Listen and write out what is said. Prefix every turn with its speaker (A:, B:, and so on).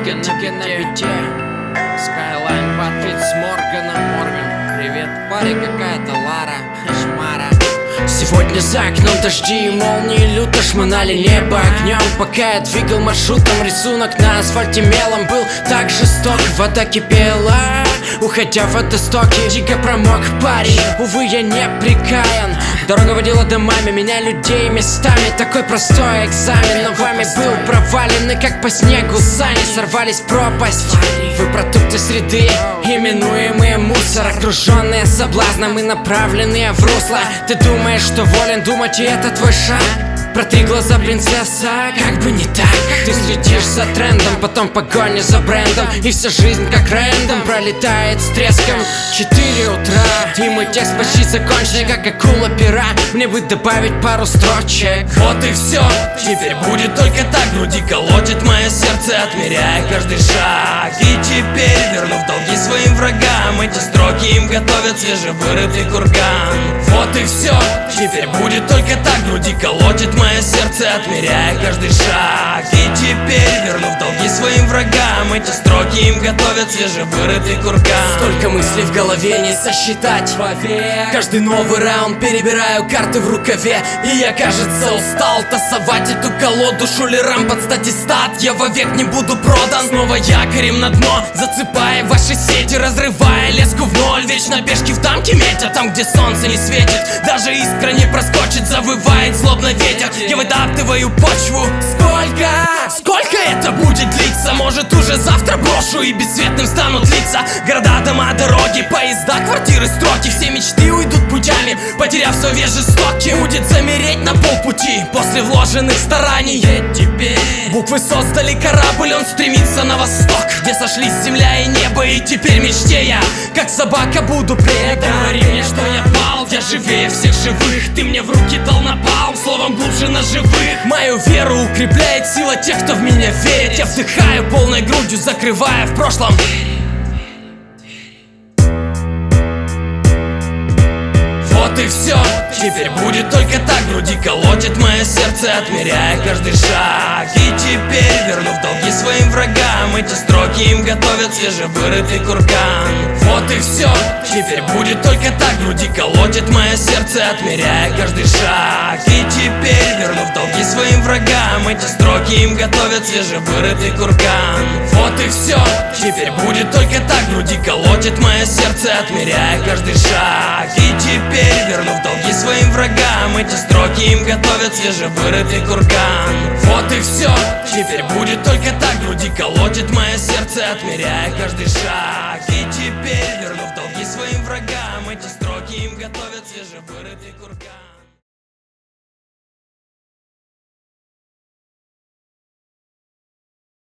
A: Тики на бите. Скайлайн подпит с Морганом. Морган, привет, парень, какая-то Лара Шмара. Сегодня за окном дожди и молнии люто шмонали небо огнем. Пока я двигал маршрутом, рисунок на асфальте мелом был так жесток. Вода кипела, уходя в водостоки. Дико промок парень, увы, я не прикаян. Дорога водила домами, меня людей местами. Такой простой экзамен, но вами был провалены, как по снегу сани. Сорвались в пропасть. Вы продукты среды, именуемые мусор, окруженные соблазном и направленные в русло. Ты думаешь, что волен думать, и это твой шаг? Протри глаза, принцесса, как бы не так. Ты следишь за трендом, потом погоня за брендом. И вся жизнь как рэндом пролетает с треском. 4 утра, и мой текст почти закончен, как акула пера. Мне бы добавить пару строчек.
B: Вот и все, теперь будет только так. Груди колотит мое сердце, отмеряя каждый шаг. И теперь, вернув долги своим врагам, эти строки им готовят свежевырытый курган. Вот и все, теперь будет только так. Груди колотит мое сердце, отмеряя каждый шаг. И теперь, вернув долги своим врагам, эти строки им готовят свежевырытый курган.
A: Столько мыслей в голове не сосчитать.
B: Каждый новый раунд перебираю карты в рукаве. И я, кажется, устал тасовать эту колоду шулерам под статистат. Я вовек не буду продан. Снова якорем на дно, засыпая ваши сети, разрывая леску в ноль. Вечно пешки в дамке метят, там, где солнце не светит. Даже искра не проскочит, завывает злобно ветер. Я вытаптываю почву. Сколько это будет длиться? Может, уже завтра брошу и бесцветным станут лица. Города, дома, дороги, поезда, квартиры, строки. Все мечты уйдут путями, потеряв совет жестокий. Будет замереть на полпути после вложенных стараний. Теперь буквы создали корабль, он стремится на восток, где сошлись земля и небо. И теперь мечте я, как собака, буду предан. Говори мне, что я пал, я живее всех живых. Ты мне в руки дал напалм, словом глубже на живых. Мою веру укрепляет сила тех, кто в меня верит. Я вдыхаю полной грудью, закрывая в прошлом. Вот и все, теперь будет только так. Груди колотит мое сердце, отмеряя каждый шаг. И теперь, вернув долги своим врагам, эти строки им готовят свежевырытый курган. Вот и все, теперь будет только так. Груди колотит мое сердце, отмеряя каждый шаг. И теперь, вернув долги своим врагам, эти строки им готовят свежевырытый курган. Вот и все, теперь будет только так. Груди колотит мое сердце, отмеряя каждый шаг. И теперь, вернув долги своим врагам, эти строки им готовят свежевырытый курган. Вот и все, теперь будет только так. Груди колотит мое сердце, отмеряя каждый шаг. И теперь, вернув долги своим врагам, эти строки им готовят свежевырытый курган.